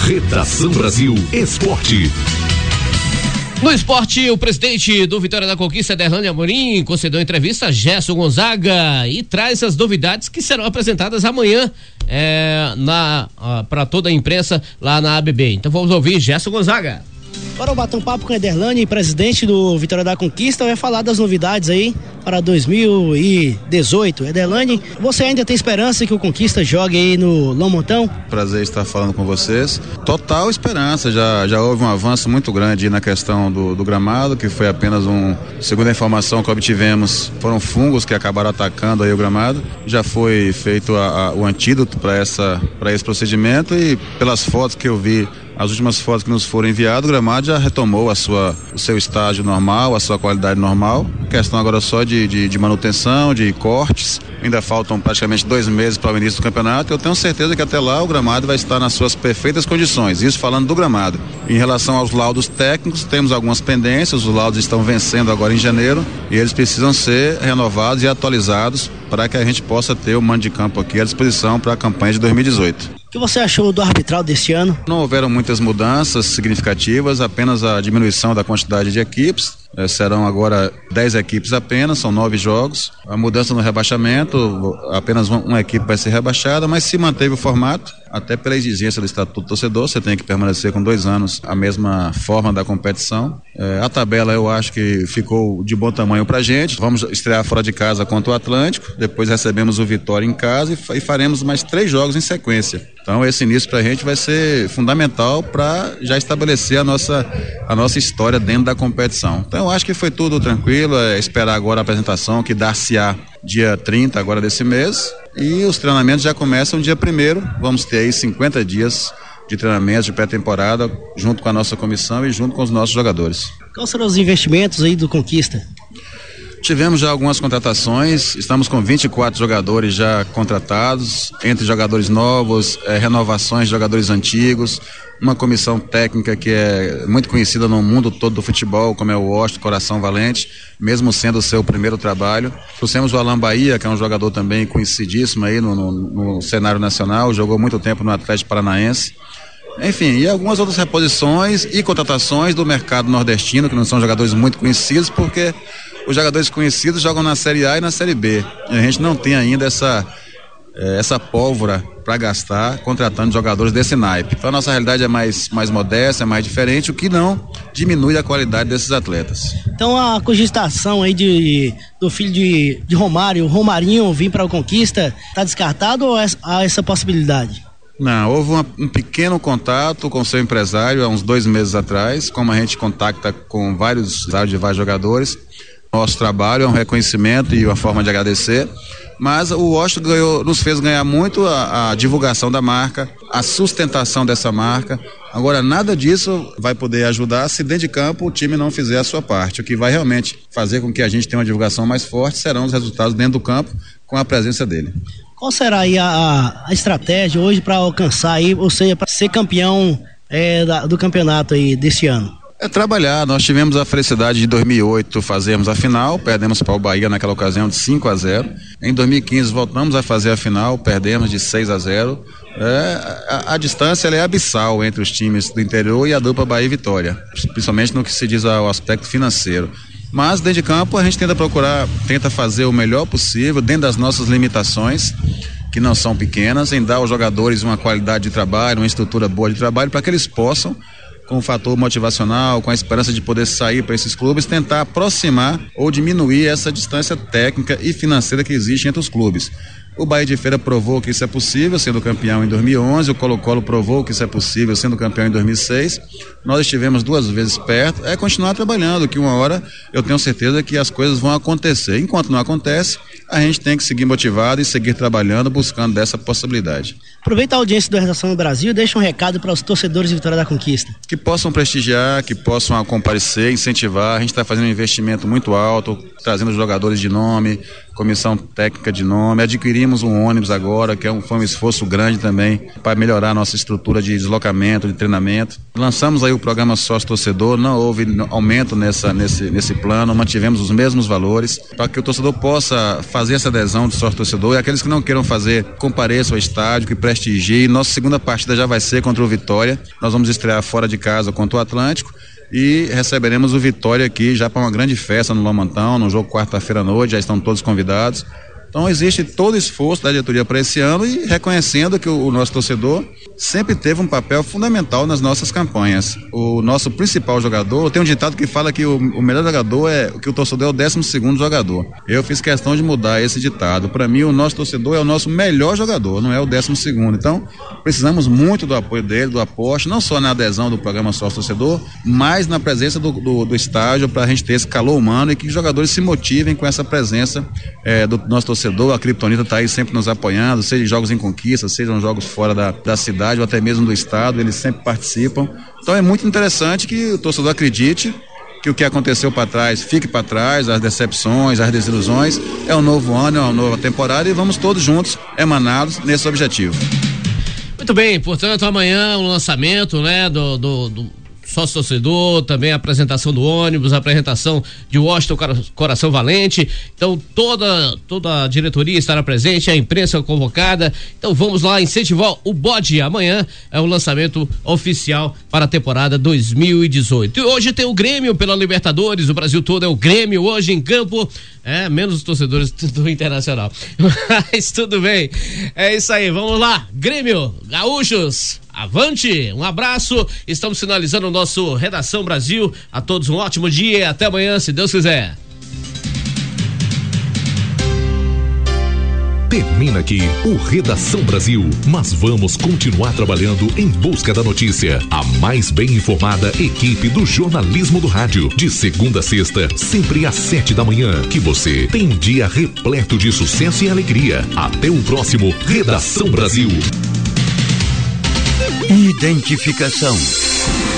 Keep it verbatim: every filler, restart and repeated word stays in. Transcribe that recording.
Redação Brasil Esporte. No esporte, o presidente do Vitória da Conquista, Ederlândia Amorim, concedeu entrevista a Gerson Gonzaga e traz as novidades que serão apresentadas amanhã é, na para toda a imprensa lá na A B B. Então vamos ouvir Gerson Gonzaga. Agora eu bato um papo com o Ederlândia, presidente do Vitória da Conquista, vai falar das novidades aí para dois mil e dezoito. Ederlândia, você ainda tem esperança que o Conquista jogue aí no Lomontão? Prazer estar falando com vocês. Total esperança, já, já houve um avanço muito grande na questão do, do gramado, que foi apenas um, segundo a informação que obtivemos, foram fungos que acabaram atacando aí o gramado. Já foi feito a, a, o antídoto para essa, para esse procedimento e pelas fotos que eu vi, as últimas fotos que nos foram enviadas, o gramado já retomou a sua, o seu estágio normal, a sua qualidade normal. Questão agora só de, de, de manutenção, de cortes. Ainda faltam praticamente dois meses para o início do campeonato. Eu tenho certeza que até lá o gramado vai estar nas suas perfeitas condições. Isso falando do gramado. Em relação aos laudos técnicos, temos algumas pendências. Os laudos estão vencendo agora em janeiro e eles precisam ser renovados e atualizados para que a gente possa ter o mando de campo aqui à disposição para a campanha de dois mil e dezoito. O que você achou do arbitral deste ano? Não houveram muitas mudanças significativas, apenas a diminuição da quantidade de equipes. É, serão agora dez equipes apenas, são nove jogos. A mudança no rebaixamento, apenas uma, uma equipe vai ser rebaixada, mas se manteve o formato, até pela exigência do Estatuto do Torcedor, você tem que permanecer com dois anos a mesma forma da competição. É, a tabela eu acho que ficou de bom tamanho pra gente. Vamos estrear fora de casa contra o Atlântico, depois recebemos o Vitória em casa e, e faremos mais três jogos em sequência. Então esse início pra gente vai ser fundamental para já estabelecer a nossa, a nossa história dentro da competição. Então eu acho que foi tudo tranquilo, é esperar agora a apresentação que dar-se-á dia trinta agora desse mês e os treinamentos já começam dia primeiro, vamos ter aí cinquenta dias de treinamento, de pré-temporada, junto com a nossa comissão e junto com os nossos jogadores. Quais serão os investimentos aí do Conquista? Tivemos já algumas contratações, estamos com vinte e quatro jogadores já contratados, entre jogadores novos, eh, renovações de jogadores antigos, uma comissão técnica que é muito conhecida no mundo todo do futebol, como é o Washington Coração Valente, mesmo sendo o seu primeiro trabalho. Trouxemos o Alan Bahia, que é um jogador também conhecidíssimo aí no, no, no cenário nacional, jogou muito tempo no Atlético Paranaense. Enfim, e algumas outras reposições e contratações do mercado nordestino, que não são jogadores muito conhecidos, porque os jogadores conhecidos jogam na Série A e na Série B. E a gente não tem ainda essa, essa pólvora para gastar contratando jogadores desse naipe. Então a nossa realidade é mais, mais modesta, é mais diferente, o que não diminui a qualidade desses atletas. Então a cogitação aí de, do filho de, de Romário, o Romarinho, vir para o Conquista, está descartado ou há essa possibilidade? Não, houve uma, um pequeno contato com o seu empresário há uns dois meses atrás, como a gente contacta com vários, de vários jogadores. Nosso trabalho é um reconhecimento e uma forma de agradecer, mas o Washington ganhou, nos fez ganhar muito a, a divulgação da marca, a sustentação dessa marca. Agora, nada disso vai poder ajudar se dentro de campo o time não fizer a sua parte. O que vai realmente fazer com que a gente tenha uma divulgação mais forte serão os resultados dentro do campo com a presença dele. Qual será aí a, a estratégia hoje para alcançar aí, ou seja, para ser campeão é, da, do campeonato aí deste ano? É trabalhar, nós tivemos a felicidade de dois mil e oito fazermos a final, perdemos para o Bahia naquela ocasião de cinco a zero. Em dois mil e quinze voltamos a fazer a final, perdemos de seis a zero. É, a, a distância ela é abissal entre os times do interior e a dupla Bahia e Vitória, principalmente no que se diz ao aspecto financeiro. Mas dentro de campo a gente tenta procurar, tenta fazer o melhor possível dentro das nossas limitações, que não são pequenas, em dar aos jogadores uma qualidade de trabalho, uma estrutura boa de trabalho para que eles possam, com o fator motivacional, com a esperança de poder sair para esses clubes, tentar aproximar ou diminuir essa distância técnica e financeira que existe entre os clubes. O Bahia de Feira provou que isso é possível, sendo campeão em dois mil e onze, o Colo-Colo provou que isso é possível, sendo campeão em dois mil e seis. Nós estivemos duas vezes perto, é continuar trabalhando, que uma hora eu tenho certeza que as coisas vão acontecer. Enquanto não acontece, a gente tem que seguir motivado e seguir trabalhando, buscando dessa possibilidade. Aproveita a audiência do Redação no Brasil e deixa um recado para os torcedores de Vitória da Conquista. Que possam prestigiar, que possam comparecer, incentivar. A gente está fazendo um investimento muito alto, trazendo jogadores de nome, comissão técnica de nome, adquirimos um ônibus agora, que é um, foi um esforço grande também para melhorar a nossa estrutura de deslocamento, de treinamento. Lançamos aí o programa Sócio Torcedor, não houve aumento nessa, nesse, nesse plano, mantivemos os mesmos valores, para que o torcedor possa fazer essa adesão de sócio torcedor, e aqueles que não queiram fazer, compareçam ao estádio, que prestem prestigie. Nossa segunda partida já vai ser contra o Vitória. Nós vamos estrear fora de casa contra o Atlântico e receberemos o Vitória aqui já para uma grande festa no Lomontão, no jogo quarta-feira à noite, já estão todos convidados. Então existe todo o esforço da diretoria para esse ano e reconhecendo que o, o nosso torcedor sempre teve um papel fundamental nas nossas campanhas. O nosso principal jogador, tem um ditado que fala que o, o melhor jogador é que o torcedor é o décimo segundo jogador. Eu fiz questão de mudar esse ditado. Para mim, o nosso torcedor é o nosso melhor jogador, não é o décimo segundo. Então, precisamos muito do apoio dele, do apoio, não só na adesão do programa Sócio Torcedor, mas na presença do, do, do estádio para a gente ter esse calor humano e que os jogadores se motivem com essa presença é, do nosso torcedor. A Kryptonita está aí sempre nos apoiando, seja jogos em conquista, sejam jogos fora da, da cidade ou até mesmo do estado, eles sempre participam. Então é muito interessante que o torcedor acredite que o que aconteceu para trás fique para trás, as decepções, as desilusões. É um novo ano, é uma nova temporada e vamos todos juntos emanados nesse objetivo. Muito bem, portanto amanhã o lançamento, né, do, do, do... sócio torcedor, também a apresentação do ônibus, a apresentação de Washington Coração Valente. Então toda toda a diretoria estará presente, a imprensa convocada. Então vamos lá incentivar o bode. Amanhã é o lançamento oficial para a temporada dois mil e dezoito. E hoje tem o Grêmio pela Libertadores, o Brasil todo é o Grêmio hoje em campo. É, menos os torcedores do Internacional. Mas tudo bem. É isso aí, vamos lá. Grêmio, gaúchos, avante, um abraço. Estamos finalizando o nosso Redação Brasil. A todos um ótimo dia e até amanhã, se Deus quiser. Termina aqui o Redação Brasil, mas vamos continuar trabalhando em busca da notícia. A mais bem informada equipe do jornalismo do rádio, de segunda a sexta, sempre às sete da manhã. Que você tenha um dia repleto de sucesso e alegria. Até o próximo Redação Brasil. Identificação.